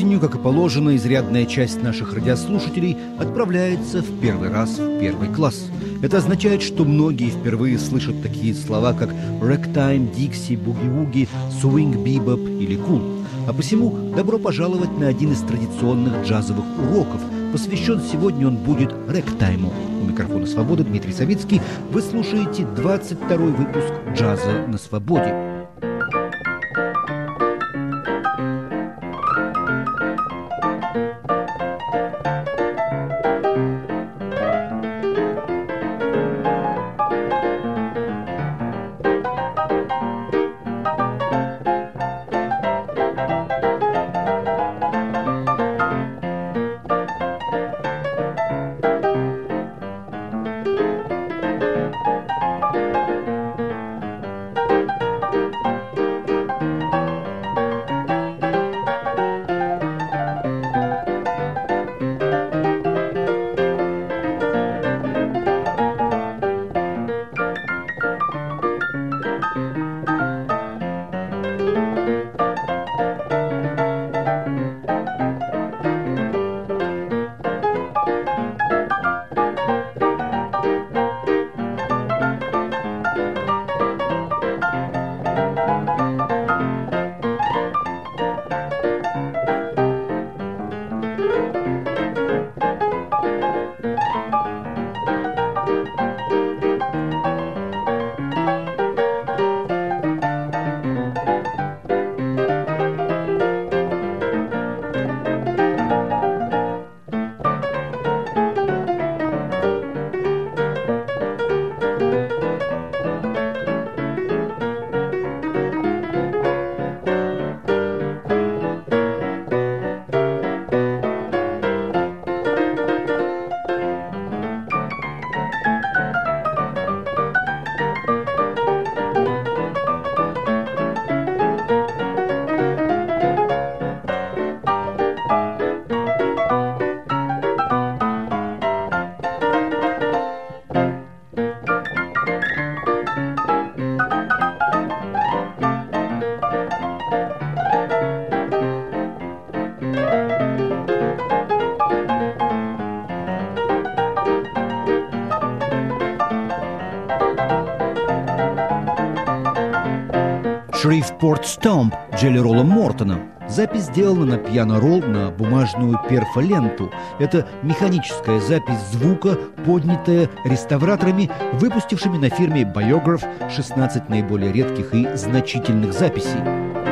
сожалению, как и положено, изрядная часть наших радиослушателей отправляется в первый раз в первый класс. Это означает, что многие впервые слышат такие слова, как «рэктайм», «дикси», «буги-вуги», «свинг», «бибоп» или «кул». А посему добро пожаловать на один из традиционных джазовых уроков. Посвящен сегодня он будет рэктайму. У микрофона «Свобода» Дмитрий Савицкий. Вы слушаете 22-й выпуск «Джаза на свободе». «Шрифпорт Стомп» Джелли Ролла Мортона. Запись сделана на пиано-ролл на бумажную перфоленту. Это механическая запись звука, поднятая реставраторами, выпустившими на фирме Biograph 16 наиболее редких и значительных записей.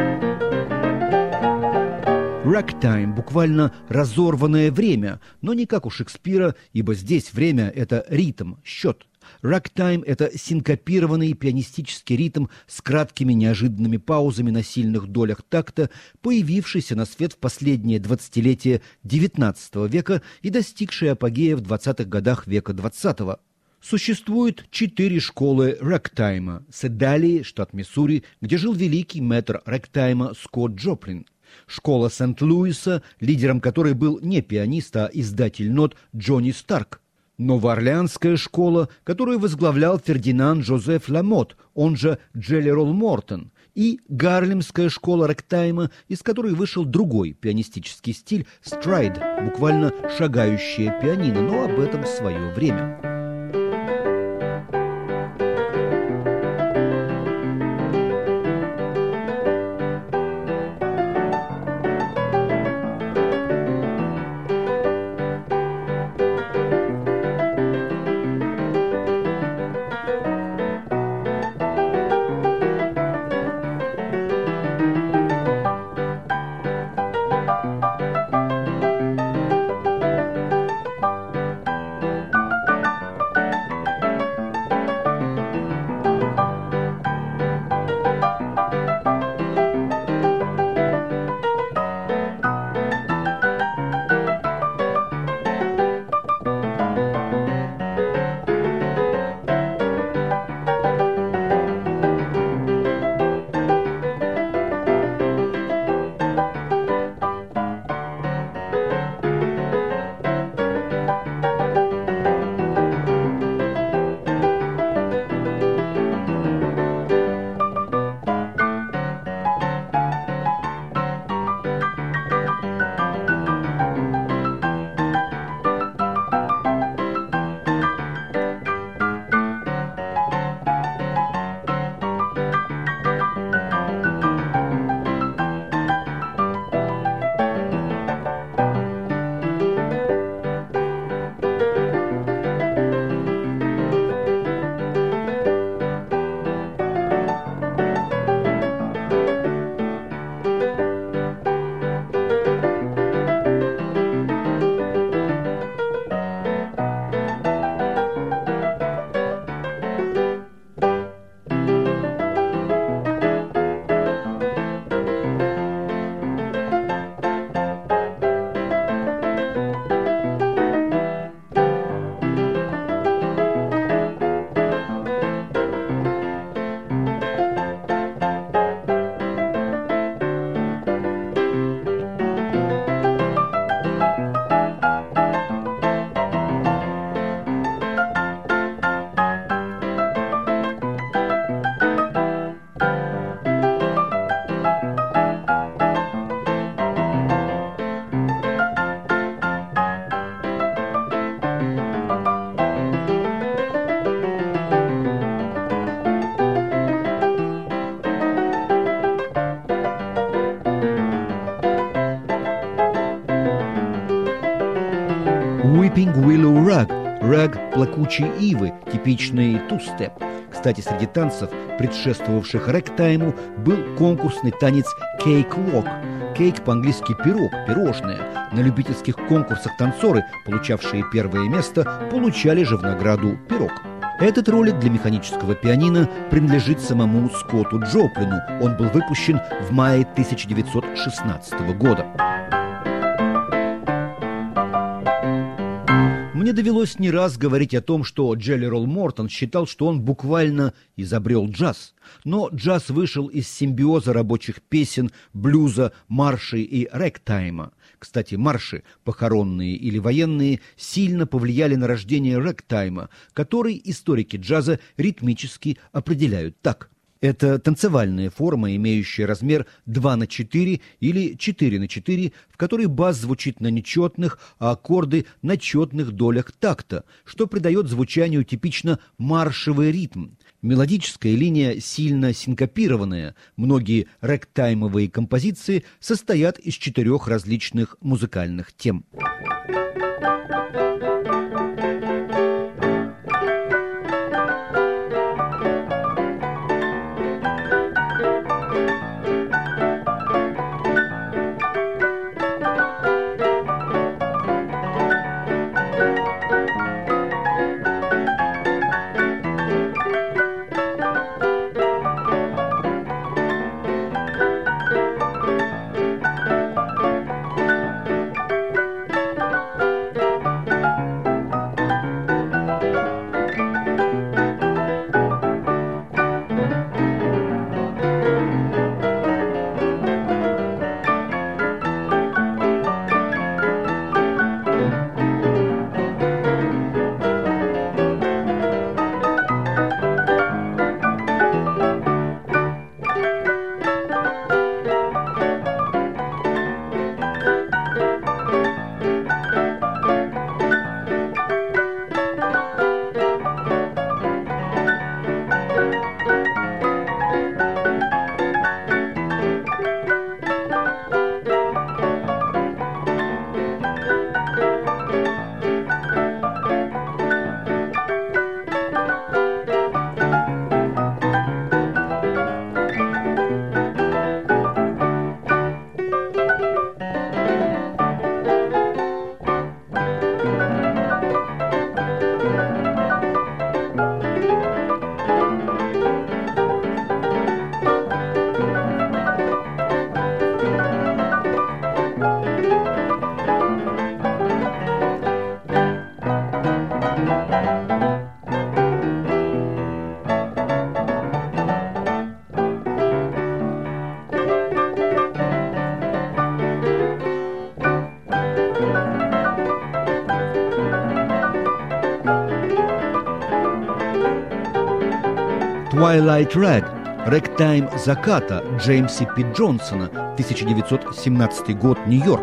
«Ragtime» буквально «разорванное время», но не как у Шекспира, ибо здесь время – это ритм, счет. «Ragtime» – это синкопированный пианистический ритм с краткими неожиданными паузами на сильных долях такта, появившийся на свет в последнее 20-летие XIX века и достигший апогея в 20-х годах века XX. Существует 4 школы рэгтайма. Седалии, штат Миссури, где жил великий мэтр рэгтайма Скотт Джоплин. Школа Сент-Луиса, лидером которой был не пианист, а издатель нот Джонни Старк. Новоорлеанская школа, которую возглавлял Фердинанд Жозеф Ламот, он же Джелли Ролл Мортон, и Гарлемская школа рэгтайма, из которой вышел другой пианистический стиль – страйд, буквально шагающее пианино, но об этом в свое время. Weeping Willow Rag, раг плакучей ивы, типичный two-step. Кстати, среди танцев, предшествовавших рэгтайму, был конкурсный танец Cake Walk. Кейк по-английски пирог, пирожное. На любительских конкурсах танцоры, получавшие первое место, получали же в награду пирог. Этот ролик для механического пианино принадлежит самому Скотту Джоплину. Он был выпущен в мае 1916 года. Мне довелось не раз говорить о том, что Джелли Ролл Мортон считал, что он буквально изобрел джаз. Но джаз вышел из симбиоза рабочих песен, блюза, маршей и рэгтайма. Кстати, марши, похоронные или военные, сильно повлияли на рождение рэгтайма, который историки джаза ритмически определяют так. Это танцевальная форма, имеющая размер 2/4 или 4/4, в которой бас звучит на нечетных, а аккорды на четных долях такта, что придает звучанию типично маршевый ритм. Мелодическая линия сильно синкопированная. Многие рэгтаймовые композиции состоят из 4 различных музыкальных тем. Twilight Rag, рэгтайм заката Джеймса Пи Джонсона, 1917 год, Нью-Йорк.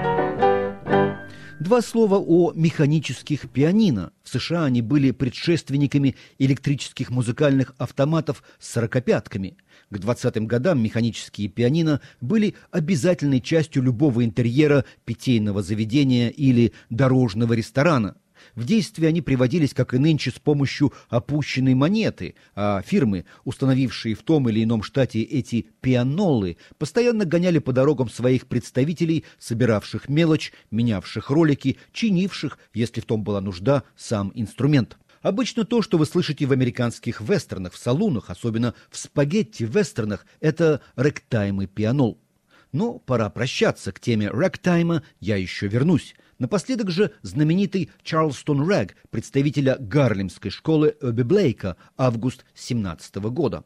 2 слова о механических пианино. В США они были предшественниками электрических музыкальных автоматов с сорокопятками. К 20-м годам механические пианино были обязательной частью любого интерьера питейного заведения или дорожного ресторана. В действие они приводились, как и нынче, с помощью опущенной монеты, а фирмы, установившие в том или ином штате эти пианолы, постоянно гоняли по дорогам своих представителей, собиравших мелочь, менявших ролики, чинивших, если в том была нужда, сам инструмент. Обычно то, что вы слышите в американских вестернах, в салунах, особенно в спагетти-вестернах, это рэгтайм и пианол. Но пора прощаться, к теме рэгтайма я еще вернусь. Напоследок же знаменитый Чарлстон Рэг, представителя гарлемской школы Оби Блейка, август 1917 года.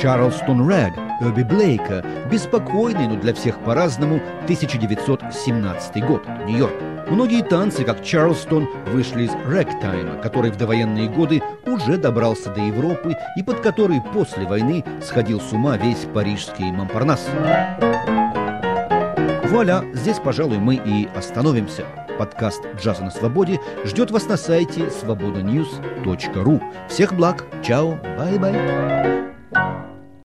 Чарлстон Рэг Эбби Блейка, беспокойный, но для всех по-разному, 1917 год, Нью-Йорк. Многие танцы, как Чарлстон, вышли из рэгтайма, который в довоенные годы уже добрался до Европы и под который после войны сходил с ума весь парижский Монпарнас. Вуаля, здесь, пожалуй, мы и остановимся. Подкаст «Джаза на свободе» ждет вас на сайте svobodanews.ru. Всех благ, чао, бай-бай.